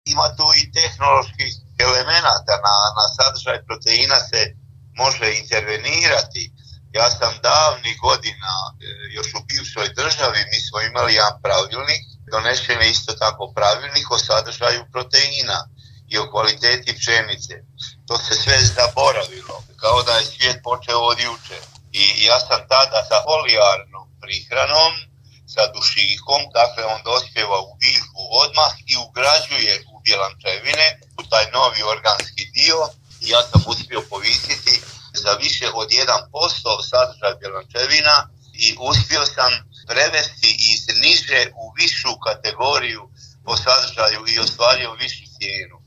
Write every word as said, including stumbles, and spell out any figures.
Ima tu i tehnoloških elemenata, na, na sadržaj proteina se može intervenirati. Ja sam davnih godina, još u bivšoj državi, mi smo imali jedan pravilnik, donešen je isto tako pravilnik o sadržaju proteina i o kvaliteti pšenice. To se sve zaboravilo, kao da je svijet počeo od jučer. I ja sam tada sa folijarnom prihranom, sa dušihom, dakle on dospjeva u biljku odmah i ugrađuje u bjelančevine, u taj novi organski dio. Ja sam uspio povisiti za više od jedan posto sadržaj bjelančevina i uspio sam prevesti iz niže u višu kategoriju po sadržaju i ostvario višu cijenu.